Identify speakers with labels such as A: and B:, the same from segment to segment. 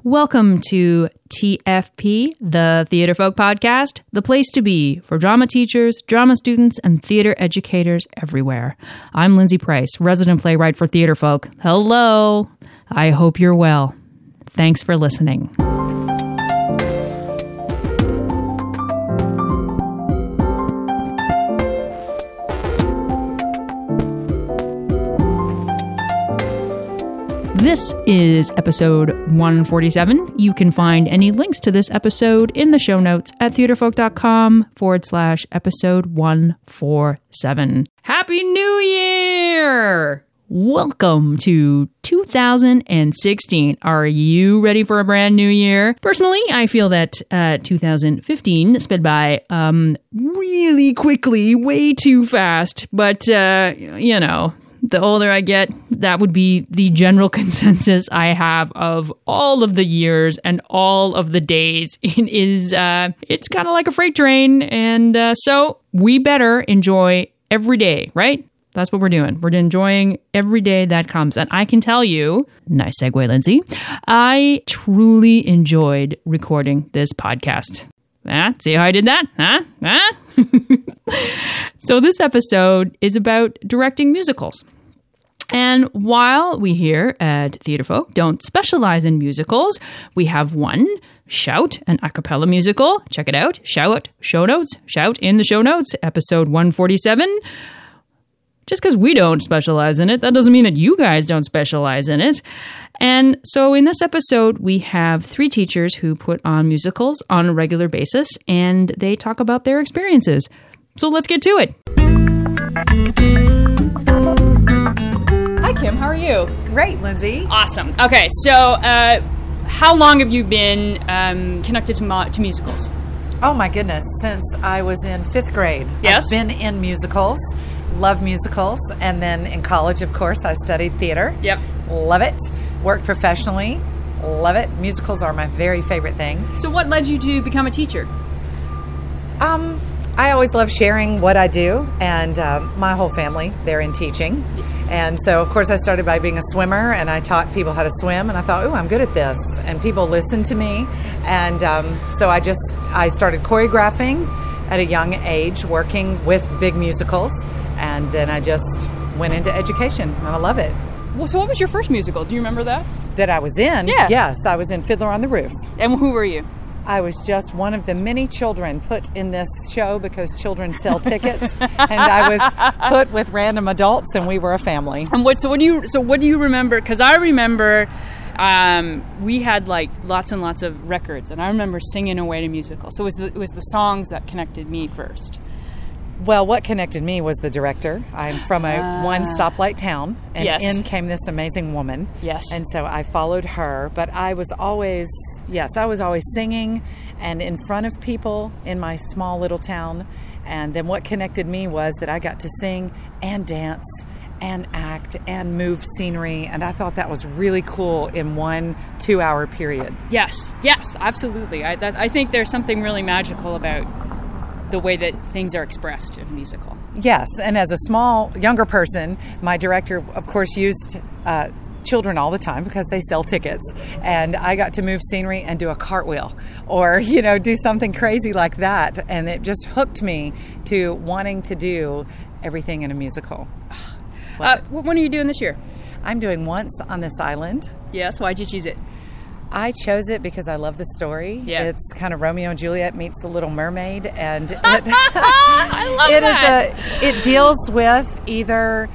A: Welcome to TFP, the Theater Folk Podcast, the place to be for drama teachers, drama students, and theater educators everywhere. I'm Lindsay Price, resident playwright for Theater Folk. Hello! I hope you're well. Thanks for listening. This is episode 147. You can find any links to this episode in the show notes at theaterfolk.com/episode 147. Happy New Year! Welcome to 2016. Are you ready for a brand new year? Personally, I feel that 2015 sped by really quickly, way too fast. But, you know, the older I get, that would be the general consensus I have of all of the years and all of the days. It's kind of like a freight train. And so we better enjoy every day, right? That's what we're doing. We're enjoying every day that comes. And I can tell you, nice segue, Lindsay, I truly enjoyed recording this podcast. See how I did that? So this episode is about directing musicals. And while we here at Theater Folk don't specialize in musicals, we have one, Shout, an a cappella musical. Check it out. Shout, show notes, Shout in the show notes, episode 147. Just because we don't specialize in it, that doesn't mean that you guys don't specialize in it. And so in this episode, we have 3 teachers who put on musicals on a regular basis, and they talk about their experiences. So let's get to it. Hi, Kim. How are you?
B: Great, Lindsay.
A: Awesome. Okay, so how long have you been connected to musicals?
B: Oh, my goodness. Since I was in 5th grade.
A: Yes?
B: I've been in musicals, love musicals, and then in college, of course, I studied theater.
A: Yep.
B: Love it. Worked professionally. Love it. Musicals are my very favorite thing.
A: So what led you to become a teacher?
B: I always love sharing what I do, and my whole family, they're in teaching. And so, of course, I started by being a swimmer, and I taught people how to swim, and I thought, I'm good at this. And people listened to me, and so I started choreographing at a young age, working with big musicals, and then I just went into education, and I love it.
A: Well, so what was your first musical? Do you remember that?
B: That I was in?
A: Yeah.
B: Yes, I was in Fiddler on the Roof.
A: And who were you?
B: I was just one of the many children put in this show because children sell tickets, and I was put with random adults, and we were a family.
A: And what do you remember? Because I remember we had like lots and lots of records, and I remember singing away to musicals. So it was the songs that connected me first.
B: Well, what connected me was the director. I'm from a one stoplight town, and
A: yes.
B: in came this amazing woman.
A: Yes.
B: And so I followed her, but I was always singing and in front of people in my small little town. And then what connected me was that I got to sing and dance and act and move scenery, and I thought that was really cool in 1 2-hour period.
A: Yes, absolutely. I think there's something really magical about the way that things are expressed in a musical.
B: Yes, and as a younger person, my director, of course, used children all the time because they sell tickets, and I got to move scenery and do a cartwheel or, do something crazy like that, and it just hooked me to wanting to do everything in a musical.
A: When are you doing this year?
B: I'm doing Once on This Island.
A: Yes, why'd you choose it?
B: I chose it because I love the story.
A: Yeah.
B: It's kind of Romeo and Juliet meets The Little Mermaid, and
A: I love that.
B: It deals with either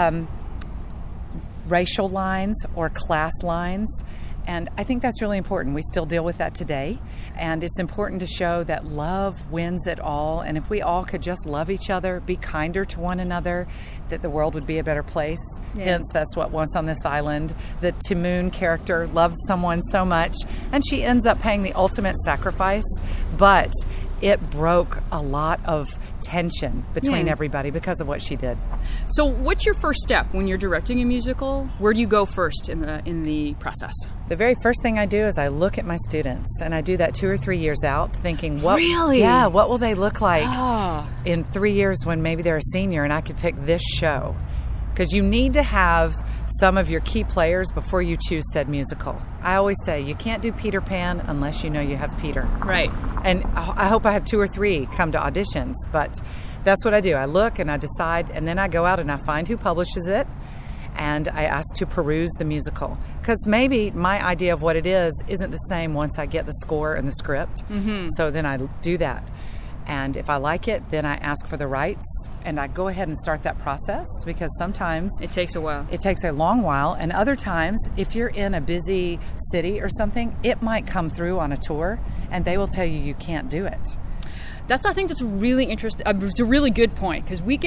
B: racial lines or class lines, and I think that's really important. We still deal with that today, and it's important to show that love wins it all, and if we all could just love each other, be kinder to one another, that the world would be a better place. Yeah. Hence, that's what Once on This Island, the Timoon character loves someone so much, and she ends up paying the ultimate sacrifice, but it broke a lot of tension between everybody because of what she did.
A: So what's your first step when you're directing a musical? Where do you go first in the process?
B: The very first thing I do is I look at my students, and I do that 2 or 3 years out, thinking, what will they look like in 3 years when maybe they're a senior and I could pick this show? Because you need to have some of your key players before you choose said musical. I always say you can't do Peter Pan unless you know you have Peter.
A: Right.
B: And I hope I have 2 or 3 come to auditions, but that's what I do. I look and I decide, and then I go out and I find who publishes it, and I ask to peruse the musical. Because maybe my idea of what it is isn't the same once I get the score and the script. Mm-hmm. So then I do that. And if I like it, then I ask for the rights, and I go ahead and start that process, because sometimes
A: it takes a while.
B: It takes a long while, and other times, if you're in a busy city or something, it might come through on a tour, and they will tell you you can't do it.
A: I think that's really interesting. It's a really good point, because we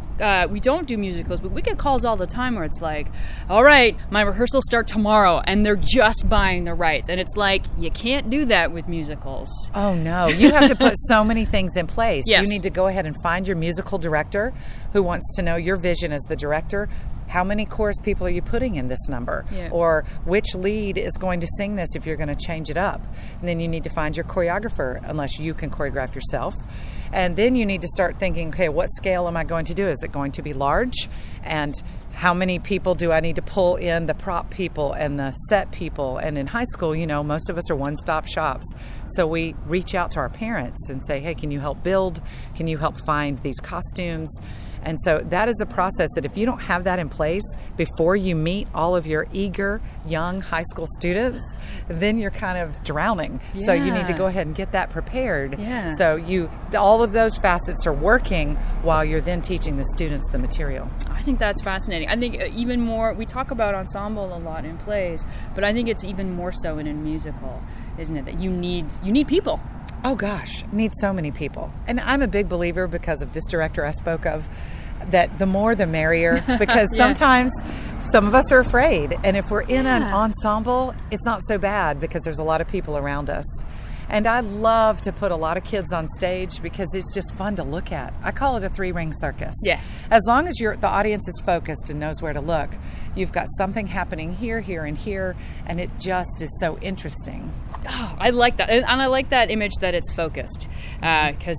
A: don't do musicals, but we get calls all the time where it's like, all right, my rehearsals start tomorrow, and they're just buying the rights. And it's like, you can't do that with musicals.
B: Oh, no. You have to put so many things in place.
A: Yes.
B: You need to go ahead and find your musical director who wants to know your vision as the director. How many chorus people are you putting in this number?
A: Yeah.
B: Or which lead is going to sing this if you're going to change it up? And then you need to find your choreographer, unless you can choreograph yourself. And then you need to start thinking, okay, what scale am I going to do? Is it going to be large? And how many people do I need to pull in? The prop people and the set people. And in high school, most of us are one-stop shops. So we reach out to our parents and say, hey, can you help build? Can you help find these costumes? And so that is a process that if you don't have that in place before you meet all of your eager young high school students, then you're kind of drowning. Yeah. So you need to go ahead and get that prepared.
A: Yeah.
B: So all of those facets are working while you're then teaching the students the material.
A: I think that's fascinating. I think even more, we talk about ensemble a lot in plays, but I think it's even more so in a musical, isn't it? That you need people.
B: Oh gosh, need so many people. And I'm a big believer, because of this director I spoke of, that the more the merrier, because sometimes some of us are afraid. And if we're in an ensemble, it's not so bad because there's a lot of people around us. And I love to put a lot of kids on stage because it's just fun to look at. I call it a 3-ring circus.
A: Yeah.
B: As long as the audience is focused and knows where to look, you've got something happening here, here, and here, and it just is so interesting.
A: Oh, I like that, and I like that image that it's focused, because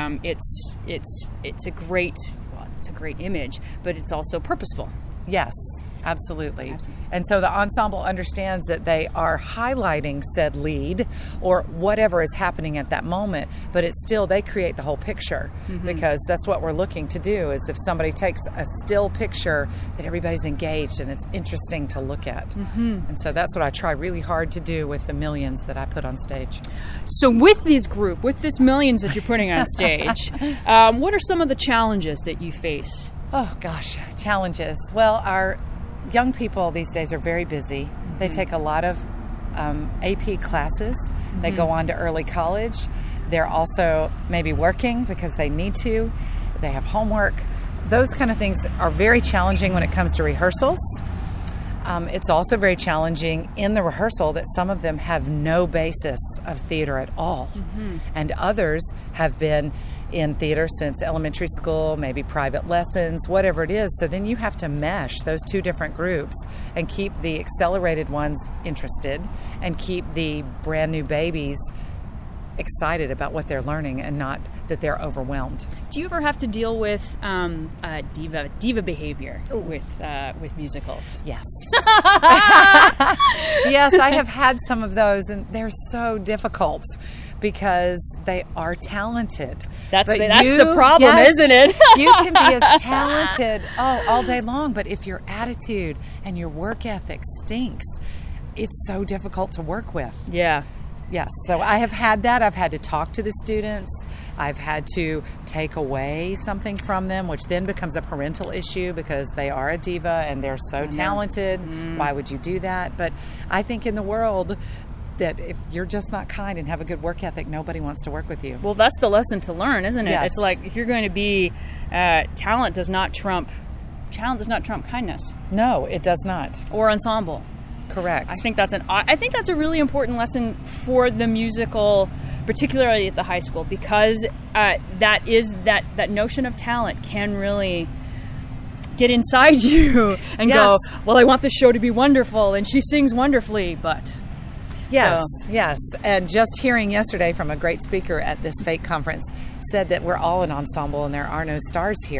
A: it's a great image, but it's also purposeful.
B: Yes. Absolutely. And so the ensemble understands that they are highlighting said lead or whatever is happening at that moment, but it's still, they create the whole picture, because that's what we're looking to do, is if somebody takes a still picture, that everybody's engaged and it's interesting to look at. And so that's what I try really hard to do with the millions that I put on stage.
A: So with this millions that you're putting on stage, what are some of the challenges that you face?
B: Oh gosh, challenges. Well, our young people these days are very busy. They take a lot of AP classes. They go on to early college. They're also maybe working because they need to. They have homework. Those kind of things are very challenging when it comes to rehearsals. It's also very challenging in the rehearsal that some of them have no basis of theater at all. And others have been in theater since elementary school, maybe private lessons, whatever it is. So then you have to mesh those two different groups and keep the accelerated ones interested and keep the brand new babies excited about what they're learning and not that they're overwhelmed.
A: Do you ever have to deal with diva behavior with musicals?
B: Yes. Yes, I have had some of those, and they're so difficult because they are talented.
A: That's the problem, isn't it?
B: You can be as talented all day long, but if your attitude and your work ethic stinks, it's so difficult to work with.
A: Yeah.
B: Yes, so I have had that. I've had to talk to the students. I've had to take away something from them, which then becomes a parental issue because they are a diva and they're so talented. Why would you do that? But I think in the world that if you're just not kind and have a good work ethic, nobody wants to work with you.
A: Well, that's the lesson to learn, isn't it?
B: Yes.
A: It's like if you're going to be talent does not trump kindness.
B: No, it does not.
A: Or ensemble.
B: Correct.
A: I think that's a really important lesson for the musical, particularly at the high school, because that notion of talent can really get inside you and go, well, I want this show to be wonderful, and she sings wonderfully, but...
B: Yes. And just hearing yesterday from a great speaker at this FAKE conference said that we're all an ensemble and there are no stars here.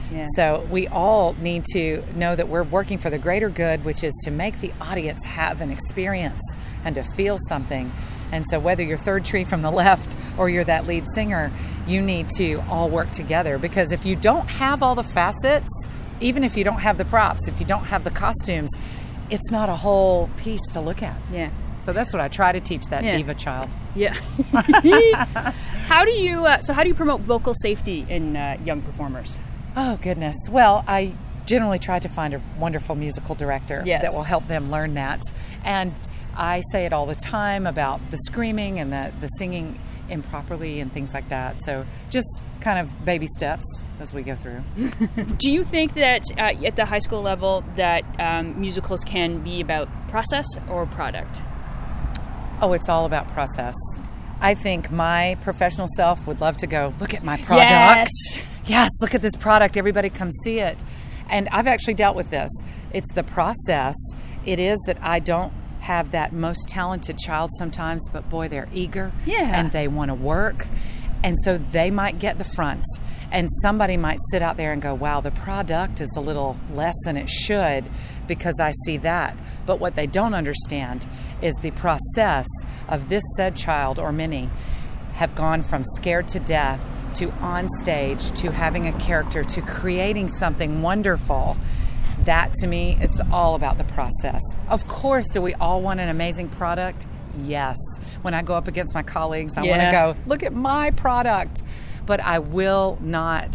C: Yeah.
B: So we all need to know that we're working for the greater good, which is to make the audience have an experience and to feel something. And so whether you're third tree from the left or you're that lead singer, you need to all work together, because if you don't have all the facets, even if you don't have the props, if you don't have the costumes, it's not a whole piece to look at.
C: Yeah.
B: So that's what I try to teach that diva child.
C: Yeah. How do you promote vocal safety in young performers?
B: Oh, goodness. Well, I generally try to find a wonderful musical director that will help them learn that. And I say it all the time about the screaming and the singing improperly and things like that. So just kind of baby steps as we go through.
C: Do you think that at the high school level that musicals can be about process or product?
B: Oh, it's all about process. I think my professional self would love to go, look at my product. Yes, look at this product. Everybody come see it. And I've actually dealt with this. It's the process. It is that I don't have that most talented child sometimes, but boy, they're eager and they want to work. And so they might get the front, and somebody might sit out there and go, wow, the product is a little less than it should because I see that. But what they don't understand is the process of this said child or many have gone from scared to death to on stage to having a character to creating something wonderful. That, to me, it's all about the process. Of course, do we all want an amazing product? Yes. When I go up against my colleagues, I want to go, look at my product. But I will not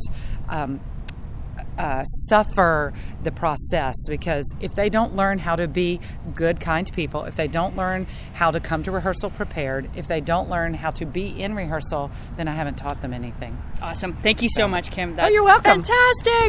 B: suffer the process, because if they don't learn how to be good, kind people, if they don't learn how to come to rehearsal prepared, if they don't learn how to be in rehearsal, then I haven't taught them anything.
C: Awesome. Thank you so much, Kim. That's
B: you're welcome.
C: Fantastic.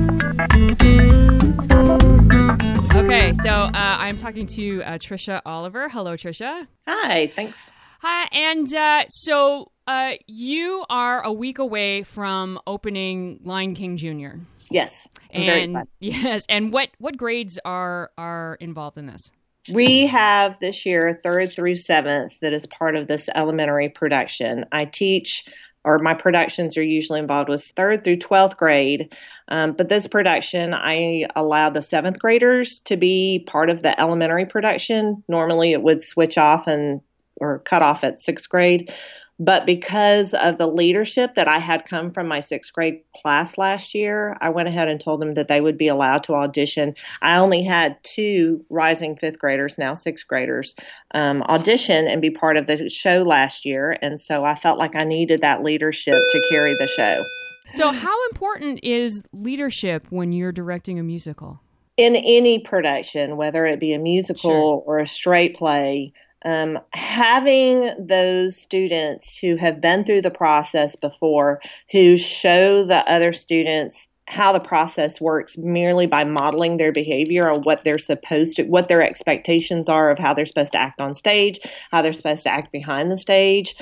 A: Okay, so I'm talking to Trisha Oliver. Hello, Trisha.
D: Hi, thanks.
A: Hi, and so you are a week away from opening Lion King Jr.
D: Yes, I'm very excited.
A: Yes, and what grades are involved in this?
D: We have this year 3rd through 7th that is part of this elementary production. I teach, or my productions are usually involved with 3rd through 12th grade. But this production, I allow the 7th graders to be part of the elementary production. Normally it would switch off or cut off at 6th grade. But because of the leadership that I had come from my 6th grade class last year, I went ahead and told them that they would be allowed to audition. I only had 2 rising 5th graders, now 6th graders, audition and be part of the show last year. And so I felt like I needed that leadership to carry the show.
A: So how important is leadership when you're directing a musical?
D: In any production, whether it be a musical or a straight play, having those students who have been through the process before, who show the other students how the process works merely by modeling their behavior or what their expectations are of how they're supposed to act on stage, how they're supposed to act behind the stage.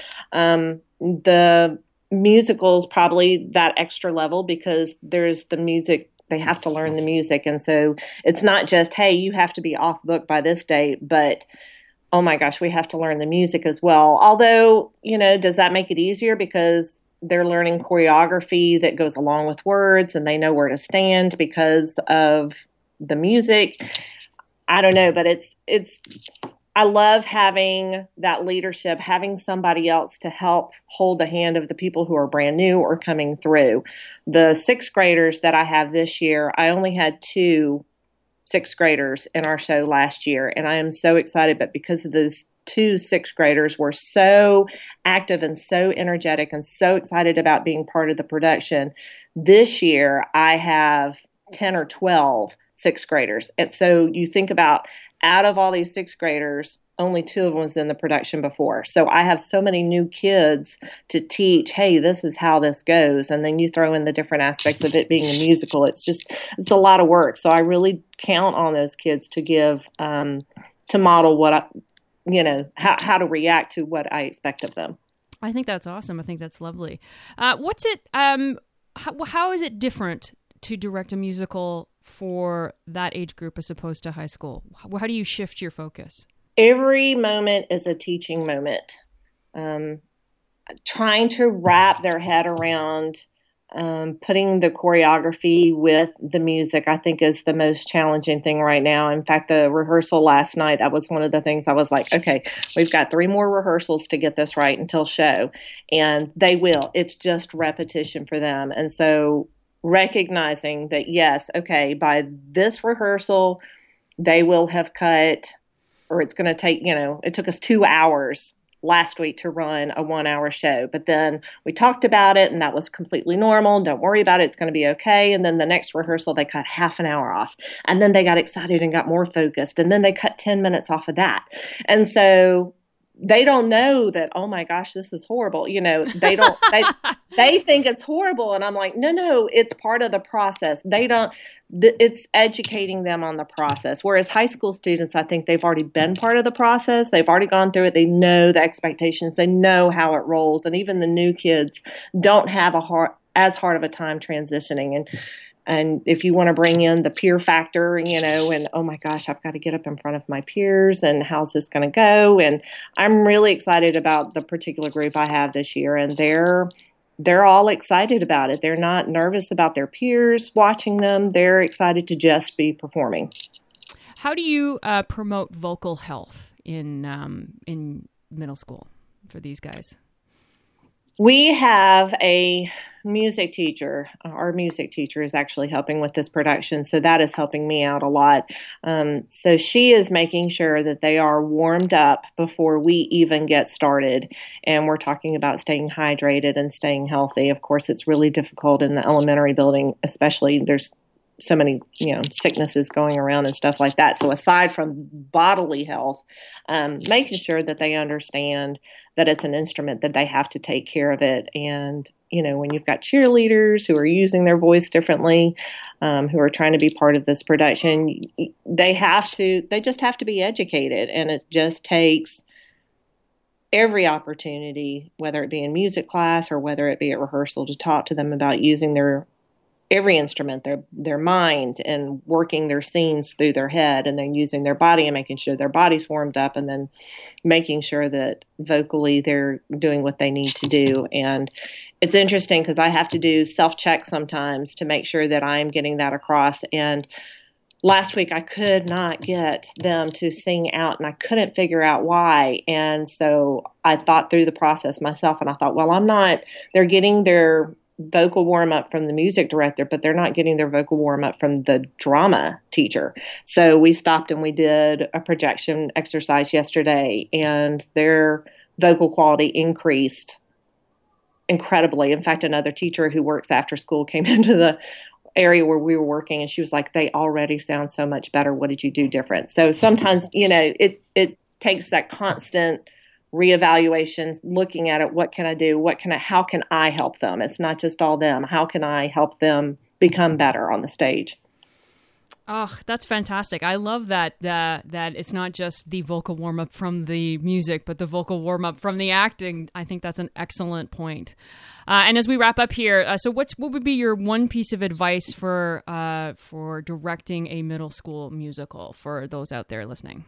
D: The musicals probably that extra level, because there's the music. They have to learn the music. And so it's not just, hey, you have to be off book by this date, but oh my gosh, we have to learn the music as well. Although, does that make it easier because they're learning choreography that goes along with words and they know where to stand because of the music? I don't know, but I love having that leadership, having somebody else to help hold the hand of the people who are brand new or coming through. The 6th graders that I have this year, I only had 2 6th graders in our show last year, and I am so excited. But because of those 2 6th graders were so active and so energetic and so excited about being part of the production, this year I have 10 or 12 6th graders. And so you think about, out of all these 6th graders, only 2 of them was in the production before. So I have so many new kids to teach, hey, this is how this goes. And then you throw in the different aspects of it being a musical. It's a lot of work. So I really count on those kids to give, to model what how to react to what I expect of them.
A: I think that's awesome. I think that's lovely. How is it different to direct a musical for that age group as opposed to high school? How do you shift your focus?
D: Every moment is a teaching moment. Trying to wrap their head around putting the choreography with the music, I think, is the most challenging thing right now. In fact, the rehearsal last night, that was one of the things I was like, okay, we've got 3 more rehearsals to get this right until show. And they will. It's just repetition for them. And so recognizing that, yes, okay, by this rehearsal, they will have cut, or it's going to take, it took us 2 hours last week to run a 1-hour show. But then we talked about it and that was completely normal. Don't worry about it. It's going to be okay. And then the next rehearsal, they cut half an hour off. And then they got excited and got more focused. And then they cut 10 minutes off of that. And so they don't know that, oh my gosh, this is horrible. They don't, they think it's horrible. And I'm like, no, it's part of the process. It's educating them on the process. Whereas high school students, I think they've already been part of the process. They've already gone through it. They know the expectations. They know how it rolls. And even the new kids don't have as hard of a time transitioning. And if you want to bring in the peer factor, and oh my gosh, I've got to get up in front of my peers and how's this going to go? And I'm really excited about the particular group I have this year, and they're all excited about it. They're not nervous about their peers watching them. They're excited to just be performing.
A: How do you promote vocal health in middle school for these guys?
D: We have a music teacher. Our music teacher is actually helping with this production, so that is helping me out a lot. So she is making sure that they are warmed up before we even get started, and we're talking about staying hydrated and staying healthy. Of course, it's really difficult in the elementary building, especially. There's so many, sicknesses going around and stuff like that. So aside from bodily health, making sure that they understand that it's an instrument, that they have to take care of it. And, when you've got cheerleaders who are using their voice differently, who are trying to be part of this production, they just have to be educated. And it just takes every opportunity, whether it be in music class or whether it be at rehearsal, to talk to them about using every instrument, their mind, and working their scenes through their head, and then using their body and making sure their body's warmed up, and then making sure that vocally they're doing what they need to do. And it's interesting because I have to do self-check sometimes to make sure that I'm getting that across. And last week I could not get them to sing out, and I couldn't figure out why. And so I thought through the process myself, and I thought, well, they're getting their vocal warm-up from the music director, but they're not getting their vocal warm-up from the drama teacher. So we stopped and we did a projection exercise yesterday, and their vocal quality increased incredibly. In fact, another teacher who works after school came into the area where we were working, and she was like, they already sound so much better. What did you do different? So sometimes, it takes that constant reevaluations, looking at it. What can I do? How can I help them? It's not just all them. How can I help them become better on the stage?
A: Oh, that's fantastic. I love that it's not just the vocal warm-up from the music, but the vocal warm-up from the acting. I think that's an excellent point. And as we wrap up here, so what would be your one piece of advice for directing a middle school musical for those out there listening?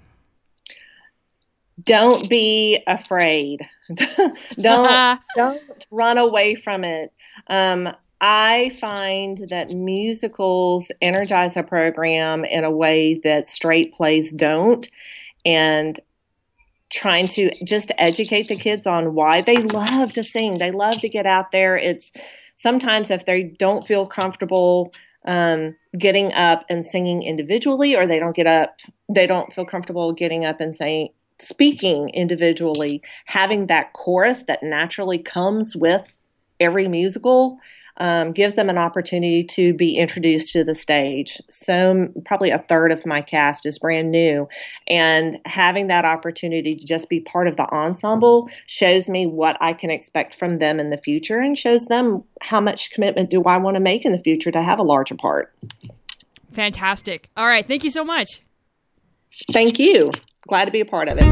D: Don't be afraid. Don't run away from it. I find that musicals energize a program in a way that straight plays don't, and trying to just educate the kids on why they love to sing. They love to get out there. It's sometimes if they don't feel comfortable getting up and singing individually, or they don't feel comfortable getting up and speaking individually, having that chorus that naturally comes with every musical gives them an opportunity to be introduced to the stage. So probably a third of my cast is brand new, and having that opportunity to just be part of the ensemble shows me what I can expect from them in the future, and shows them how much commitment do I want to make in the future to have a larger part.
A: Fantastic. All right. Thank you so much.
D: Thank you. Glad to be a part of it.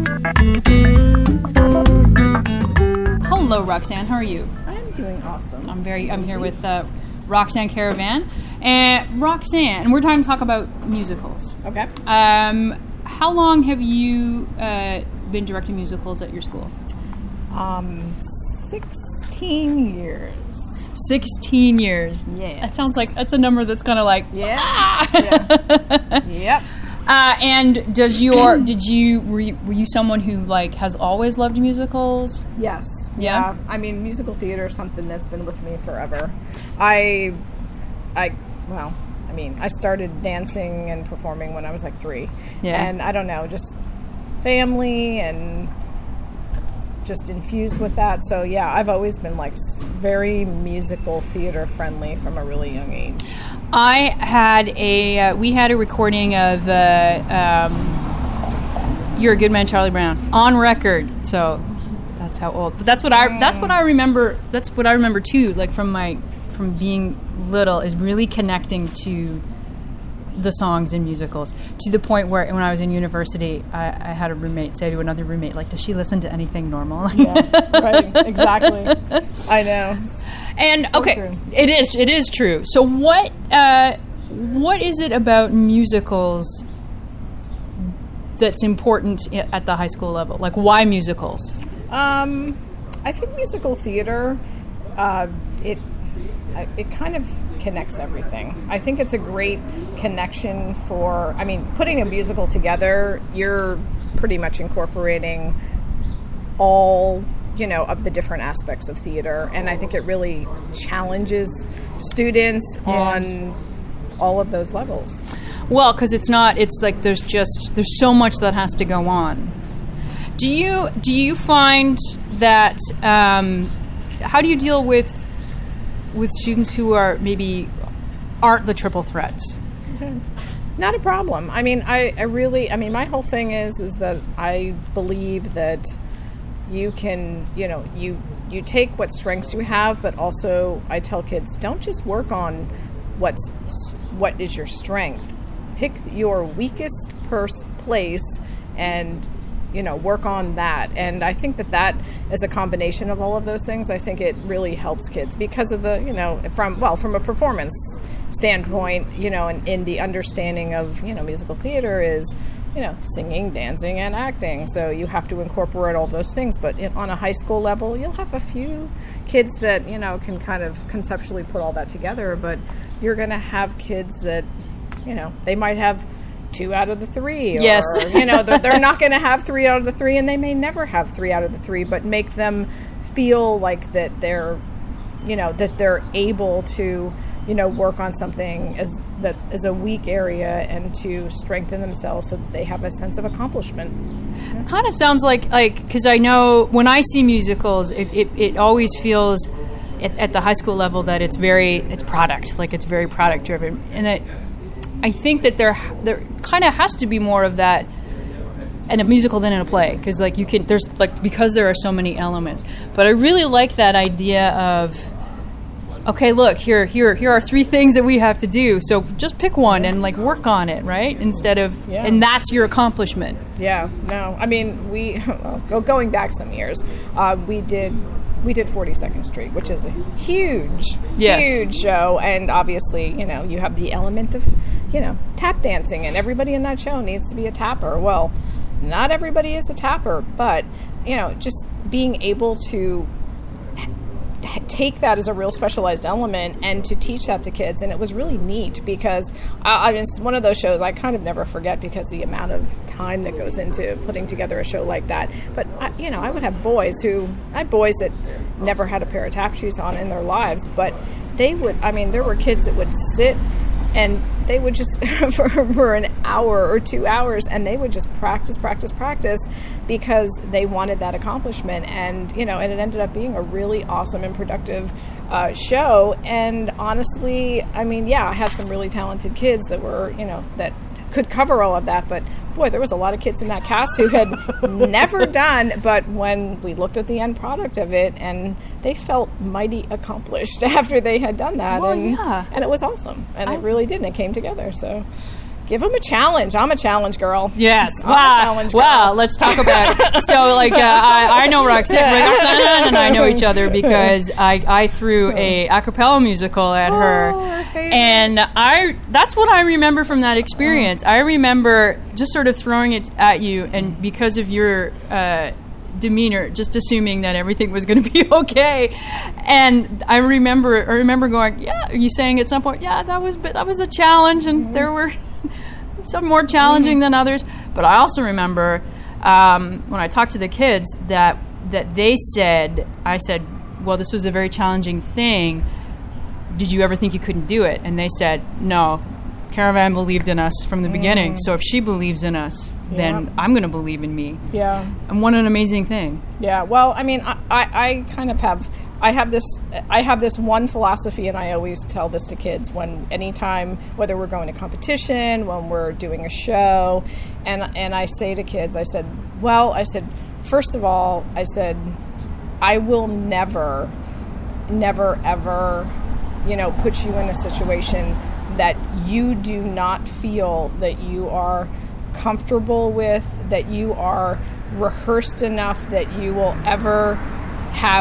C: Hello, Roxanne. How are you?
E: I'm doing awesome.
C: I'm here with Roxanne Caravan. And Roxanne, we're trying to talk about musicals.
E: Okay.
C: How long have you been directing musicals at your school?
E: 16 years.
A: 16 years.
C: Yes.
A: That sounds like that's a number that's kind of like
C: Yep.
A: And were you someone who like has always loved musicals?
E: Yes.
A: Yeah?
E: I mean, musical theater is something that's been with me forever. I started dancing and performing when I was like 3.
A: Yeah.
E: And I don't know, just family and just infused with that. So yeah, I've always been like very musical theater friendly from a really young age.
A: I had we had a recording of You're a Good Man, Charlie Brown on record. So that's how old. But that's what I remember. That's what I remember too. Like from being little, is really connecting to the songs in musicals, to the point where when I was in university, I had a roommate say to another roommate, like, does she listen to anything normal?
E: Yeah, right, exactly. I know.
A: And
E: So
A: okay,
E: true.
A: it is true. So what is it about musicals that's important at the high school level? Like, why musicals?
E: I think musical theater, it kind of connects everything. I think it's a great connection putting a musical together, you're pretty much incorporating all, of the different aspects of theater. And I think it really challenges students on all of those levels.
A: Well, because it's like there's so much that has to go on. Do you find that, how do you deal with students who aren't the triple threats?
E: Not a problem. I mean, I really, my whole thing is that I believe that you can, you take what strengths you have, but also I tell kids, don't just work on what is your strength. Pick your weakest place and, work on that. And I think that is a combination of all of those things. I think it really helps kids because of the, from a performance standpoint, and in the understanding of, musical theater is, singing, dancing, and acting. So you have to incorporate all those things. But on a high school level, you'll have a few kids that, can kind of conceptually put all that together. But you're going to have kids that, they might have 2 out of the 3. Or,
A: yes.
E: They're not going to have 3 out of the 3, and they may never have 3 out of the 3, but make them feel like that they're, that they're able to, work on something that is a weak area and to strengthen themselves so that they have a sense of accomplishment.
A: It kind of sounds like because I know when I see musicals, it always feels at the high school level that it's product, like it's very product driven, and I think that there kind of has to be more of that in a musical than in a play, because because there are so many elements. But I really like that idea of, okay, look, here are 3 things that we have to do. So just pick one and work on it, right? Instead of, and that's your accomplishment.
E: Yeah, no, we going back some years, we did 42nd Street, which is a huge show, and obviously, you have the element of, tap dancing, and everybody in that show needs to be a tapper. Well, not everybody is a tapper, but, just being able to take that as a real specialized element and to teach that to kids. And it was really neat because it's one of those shows I kind of never forget because the amount of time that goes into putting together a show like that. But I would have boys that never had a pair of tap shoes on in their lives, but they would, there were kids that would sit and they would just for an hour or 2 hours, and they would just practice because they wanted that accomplishment. And and it ended up being a really awesome and productive show. And honestly, I had some really talented kids that were that could cover all of that, but boy, there was a lot of kids in that cast who had never done, but when we looked at the end product of it, and they felt mighty accomplished after they had done that.
A: Well,
E: and it was awesome, and it really did, and it came together. So give them a challenge. I'm a challenge girl.
A: Yes.
E: I'm a challenge girl.
A: Wow. Let's talk about it. So, I know Roxanne and I know each other because I threw a cappella musical at her, and that's what I remember from that experience. I remember just sort of throwing it at you, and because of your demeanor, just assuming that everything was going to be okay. And I remember going, yeah, are you saying at some point, yeah, that was a challenge, and there were some more challenging than others. But I also remember when I talked to the kids that they said, I said, well, this was a very challenging thing. Did you ever think you couldn't do it? And they said, no, Caravan believed in us from the beginning. So if she believes in us, then I'm going to believe in me.
E: Yeah.
A: And what an amazing thing.
E: Yeah. Well, I mean, I kind of I have this one philosophy, and I always tell this to kids anytime, whether we're going to competition, when we're doing a show, and I say to kids, I said, first of all, I said, I will never, ever, put you in a situation that you do not feel that you are comfortable with, that you are rehearsed enough that you will ever have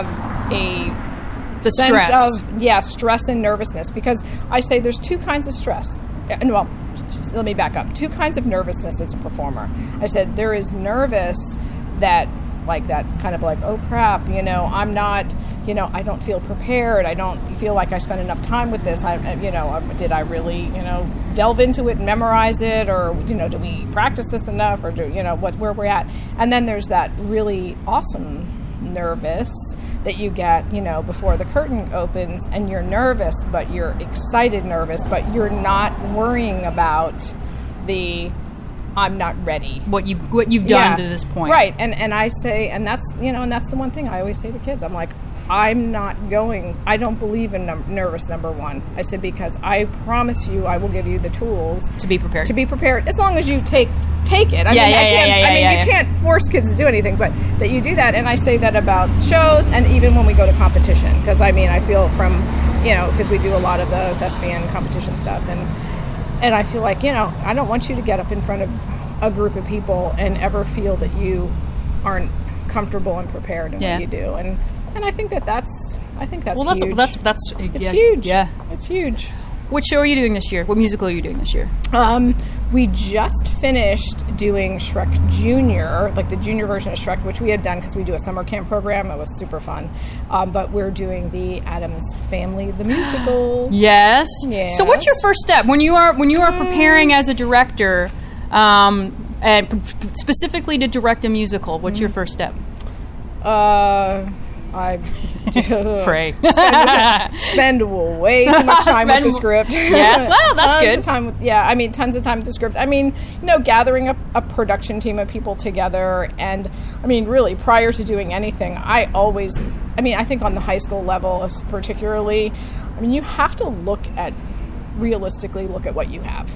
E: the sense
A: stress.
E: Of stress and nervousness. Because I say there's two kinds of stress. Well, let me back up. Two kinds of nervousness as a performer. I said there is nervous that kind of like, oh crap, I'm not, I don't feel prepared. I don't feel like I spent enough time with this. Did I really, delve into it and memorize it, or do we practice this enough, or where we're at? And then there's that really awesome nervous that you get, before the curtain opens, and you're nervous, but you're excited nervous, but you're not worrying about the I'm not ready. What you've done to this point. Right. And I say, and that's, and that's the one thing I always say to kids. I'm like, I don't believe in nervous, number one. I said, because I promise you, I will give you the tools
A: to be prepared.
E: As long as you take it. You can't force kids to do anything, but that you do that. And I say that about shows, and even when we go to competition, because I feel from, because we do a lot of the thespian competition stuff, and I feel like, I don't want you to get up in front of a group of people and ever feel that you aren't comfortable and prepared in what you do. And I think that's huge. It's huge. Yeah. It's huge.
A: What show are you doing this year? What musical are you doing this year?
E: We just finished doing Shrek Junior, like the junior version of Shrek, which we had done because we do a summer camp program. It was super fun. But we're doing the Addams Family, the musical.
A: Yes. So what's your first step when you are preparing as a director, and specifically to direct a musical? What's your first step?
E: I
A: pray.
E: Spend way too much time with the script.
A: Yes, well, that's good.
E: Tons of time with the script. Gathering a production team of people together, and really prior to doing anything, I think on the high school level, particularly, you have to realistically look at what you have.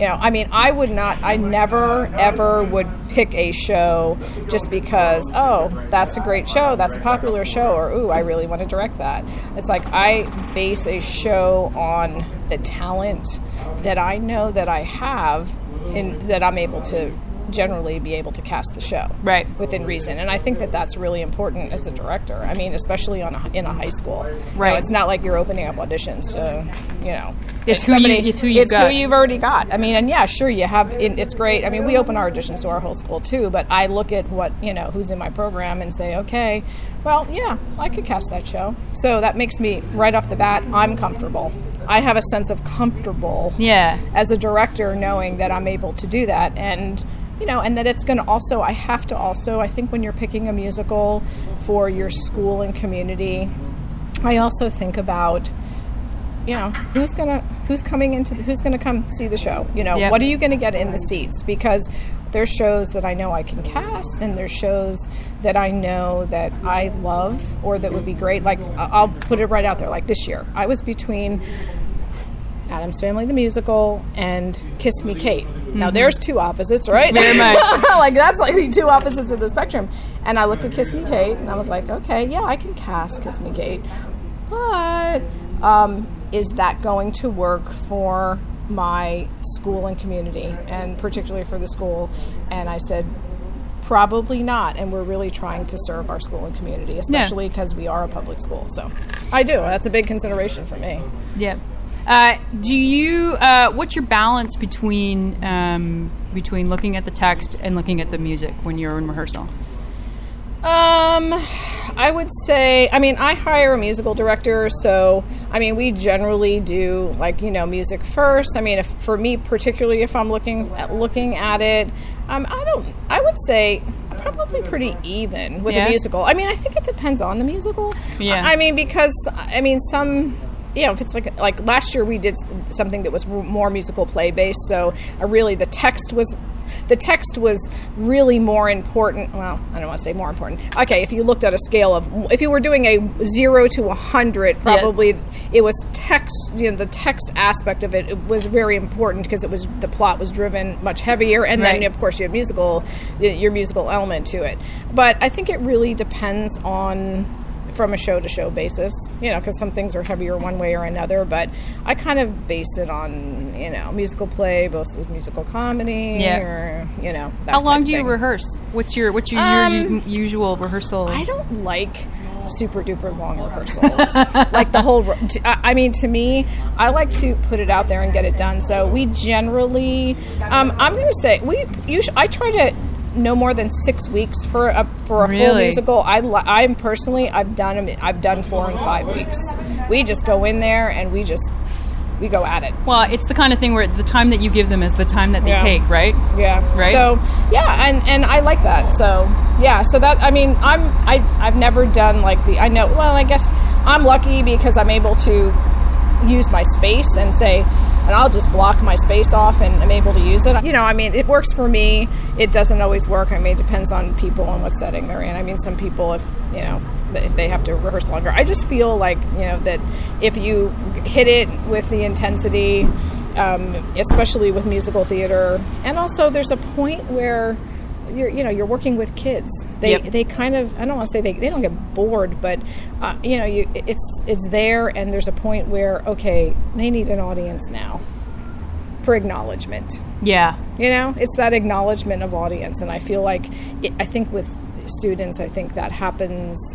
E: I never, ever would pick a show just because, that's a great show, that's a popular show, or, I really want to direct that. It's like I base a show on the talent that I know that I have and that I'm able to generally be able to cast the show within reason. And I think that that's really important as a director. Especially in a high school. Right. It's not like you're opening up auditions. So,
A: it's who
E: you've already got. You have. It's great. We open our auditions to our whole school too. But I look at what who's in my program and say, okay, well, yeah, I could cast that show. So that makes me right off the bat, I'm comfortable. I have a sense of comfortable. Yeah. As a director, knowing that I'm able to do that, and that it's going to also, I think when you're picking a musical for your school and community, I also think about, who's going to come see the show? What are you going to get in the seats? Because there's shows that I know I can cast, and there's shows that I know that I love or that would be great. Like, I'll put it right out there. Like this year, I was between Addams Family, the musical, and Kiss Me, Kate. Mm-hmm. Now, there's two opposites, right?
A: Very much.
E: That's like the two opposites of the spectrum. And I looked at Kiss Me, Kate, and I was like, okay, yeah, I can cast Kiss Me, Kate. But is that going to work for my school and community, and particularly for the school? And I said, probably not. And we're really trying to serve our school and community, especially because we are a public school. So I do. That's a big consideration for me.
A: Yeah. What's your balance between looking at the text and looking at the music when you're in rehearsal?
E: I would say, I hire a musical director, so, we generally do, music first. For me, particularly if I'm looking at it, I would say probably pretty even with a musical. I think it depends on the musical.
A: Yeah.
E: Because, some... if it's like last year we did something that was more musical play based, so really the text was really more important. Well, I don't want to say more important. Okay, if you looked at a scale of, if you were doing a 0 to 100, probably it was text. The text aspect of it was very important because the plot was driven much heavier, and then of course you have your musical element to it. But I think it really depends on. From a show-to-show basis, because some things are heavier one way or another, but I kind of base it on, musical play versus musical comedy, or, that
A: How long do you
E: thing.
A: Rehearse? What's your usual rehearsal?
E: I don't like super-duper long rehearsals. Like the whole... to me, I like to put it out there and get it done, so we generally... I'm going to say, I try to... no more than 6 weeks for a full musical. I'm personally, I've done 4 and 5 weeks. We just go in there and we go at it.
A: Well, it's the kind of thing where the time that you give them is the time that they take, right?
E: Yeah.
A: Right.
E: So and I like that. So so that I've never done I guess I'm lucky because I'm able to use my space and I'll just block my space off and I'm able to use it. It works for me. It doesn't always work. It depends on people and what setting they're in. Some people, if they have to rehearse longer. I just feel like, that if you hit it with the intensity, especially with musical theater, and also there's a point where you're working with kids. They kind of, I don't want to say they don't get bored, but it's there, and there's a point where they need an audience now for acknowledgement.
A: Yeah,
E: it's that acknowledgement of audience, and I feel like I think with students, I think that happens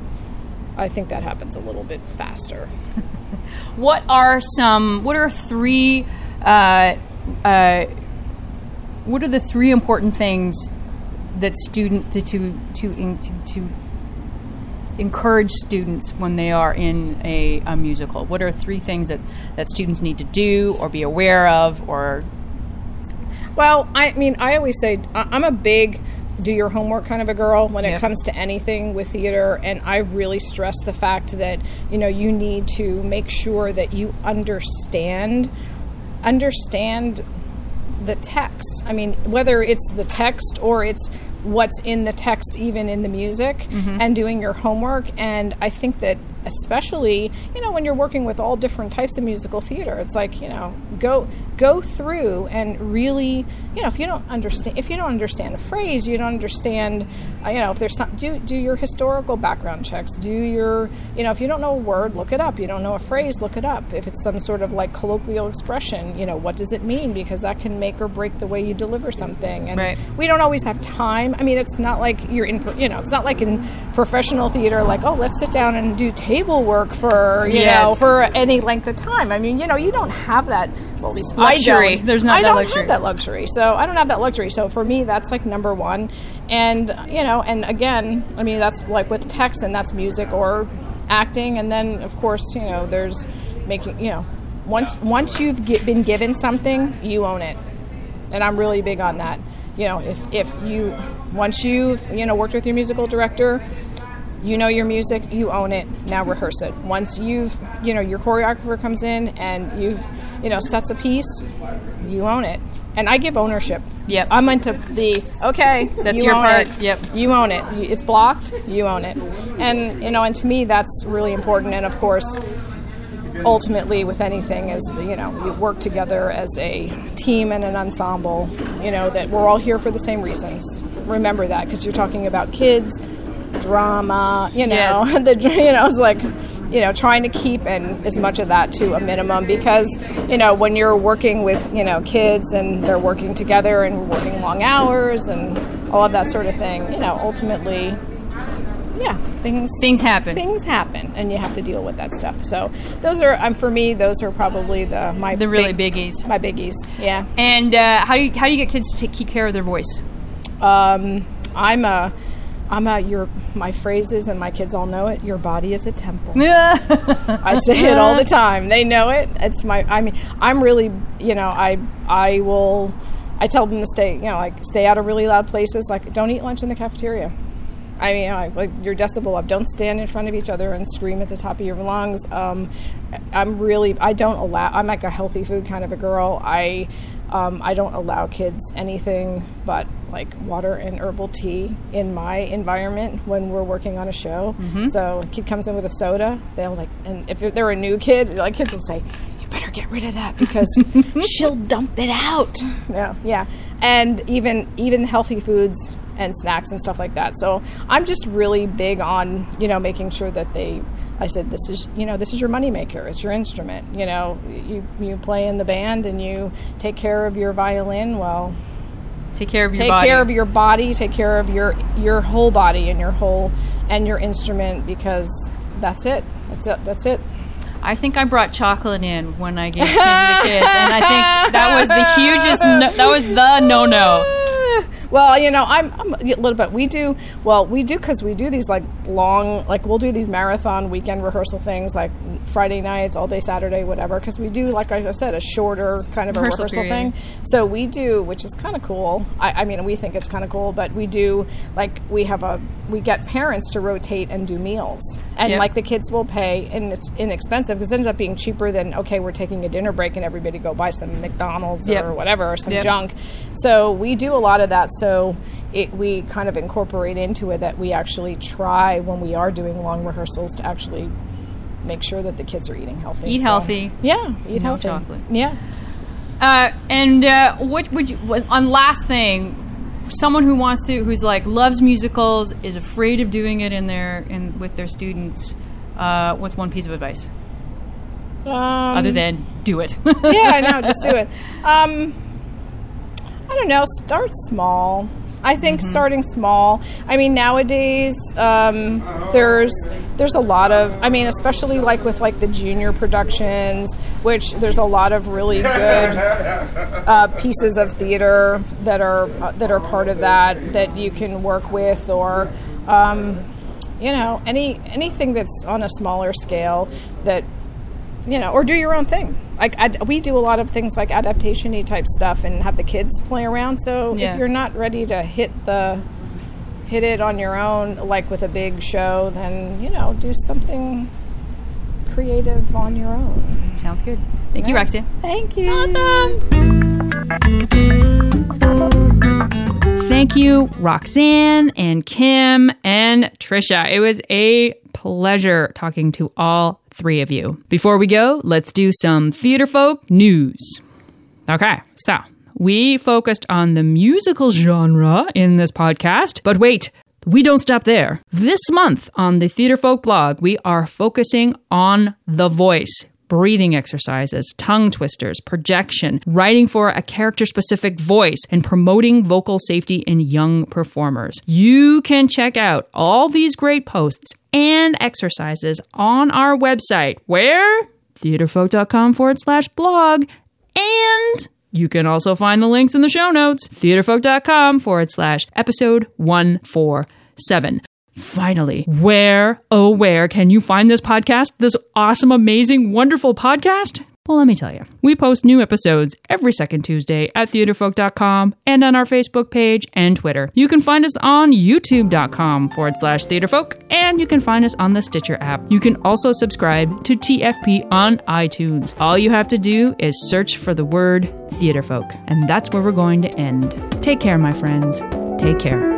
E: a little bit faster.
A: What are the three important things that students to encourage students when they are in a musical? What are 3 things that students need to do or be aware of? Or
E: well, I always say I'm a big do your homework kind of a girl when it comes to anything with theater, and I really stress the fact that you need to make sure that you understand the text. Whether it's the text or it's what's in the text, even in the music, and doing your homework. And I think that especially, when you're working with all different types of musical theater, it's like, go through and really, if you don't understand a phrase, you don't understand, if there's some, do your historical background checks, do your, if you don't know a word, look it up. You don't know a phrase, look it up. If it's some sort of colloquial expression, what does it mean? Because that can make or break the way you deliver something. And we don't always have time. It's not like you're in, it's not like in professional theater, let's sit down and do table work for, for any length of time. You don't have that. Well, at least
A: luxury.
E: I don't.
A: There's not that luxury.
E: I don't have that luxury. So I don't have that luxury. So for me, that's number one. And, and again, that's with text, and that's music or acting. And then, of course, there's making, once you've been given something, you own it. And I'm really big on that. Once you've, worked with your musical director, your music, you own it, now rehearse it. Once you've, your choreographer comes in and you've, sets a piece, you own it. And I give ownership.
A: Yep.
E: I'm into that's
A: your part.
E: It.
A: Yep.
E: You own it. It's blocked, you own it. And, and to me, that's really important. And of course, ultimately with anything is, we work together as a team and an ensemble, that we're all here for the same reasons. Remember that, because you're talking about kids, drama, it's like, trying to keep as much of that to a minimum, because, when you're working with, kids and they're working together and working long hours and all of that sort of thing, ultimately, things happen. Things happen, and you have to deal with that stuff. So those are, for me, those are probably the really
A: biggies.
E: My biggies, yeah.
A: And how do you get kids to keep care of their voice?
E: I'm a my phrases, and my kids all know it. Your body is a temple. I say it all the time. They know it. I'm really, I tell them to stay out of really loud places. Like, don't eat lunch in the cafeteria. Like your decibel up. Don't stand in front of each other and scream at the top of your lungs. I'm like a healthy food kind of a girl. I don't allow kids anything but like water and herbal tea in my environment when we're working on a show. Mm-hmm. So a kid comes in with a soda, and if they're a new kid, kids will say, "You better get rid of that because she'll dump it out." Yeah. And even healthy foods and snacks and stuff like that. So I'm just really big on, making sure that I said, this is your moneymaker. It's your instrument. You play in the band and you take care of your violin. Well,
A: take care of
E: your body, take care of your whole body and your instrument, because that's it. That's it.
A: I think I brought chocolate in when I gave it to the kids, and I think that was the hugest. That was the no-no.
E: Well, I'm a little bit. We do because we do these long, we'll do these marathon weekend rehearsal things, like Friday nights, all day Saturday, whatever. Because we do, like I said, a shorter kind of a rehearsal thing. So we do, which is kind of cool. We think it's kind of cool, but we do we get parents to rotate and do meals, and the kids will pay, and it's inexpensive because it ends up being cheaper than we're taking a dinner break and everybody go buy some McDonald's or whatever, or some junk. So we do a lot of that. So we kind of incorporate into it that we actually try, when we are doing long rehearsals, to actually make sure that the kids are eating healthy.
A: Eat healthy.
E: Yeah, eat
A: no
E: healthy.
A: Chocolate.
E: Yeah.
A: What would you, on last thing, someone who's loves musicals, is afraid of doing it with their students, what's one piece of advice? Other than do it.
E: Yeah, I know, just do it. I don't know, start small. I think starting small. Nowadays, there's a lot of, especially with the junior productions, which there's a lot of really good pieces of theater that are part of that you can work with, or anything that's on a smaller scale that, or do your own thing. We do a lot of things like adaptation-y type stuff and have the kids play around. So if you're not ready to hit it on your own, with a big show, then, do something creative on your own.
A: Sounds good. Thank you, Roxanne.
E: Thank you.
A: Awesome. Thank you, Roxanne and Kim and Trisha. It was a pleasure talking to all three of you. Before we go, let's do some Theater Folk news. Okay, so we focused on the musical genre in this podcast, but wait, we don't stop there. This month on the Theater Folk blog, we are focusing on the voice. Breathing exercises, tongue twisters, projection, writing for a character-specific voice, and promoting vocal safety in young performers. You can check out all these great posts and exercises on our website, where? theaterfolk.com/blog. And you can also find the links in the show notes, theaterfolk.com/episode 147. Finally, where can you find this podcast? This awesome, amazing, wonderful podcast? Well, let me tell you. We post new episodes every second Tuesday at theaterfolk.com and on our Facebook page and Twitter. You can find us on youtube.com/theaterfolk, and you can find us on the Stitcher app. You can also subscribe to TFP on iTunes. All you have to do is search for the word Theater Folk, and that's where we're going to end. Take care, my friends. Take care.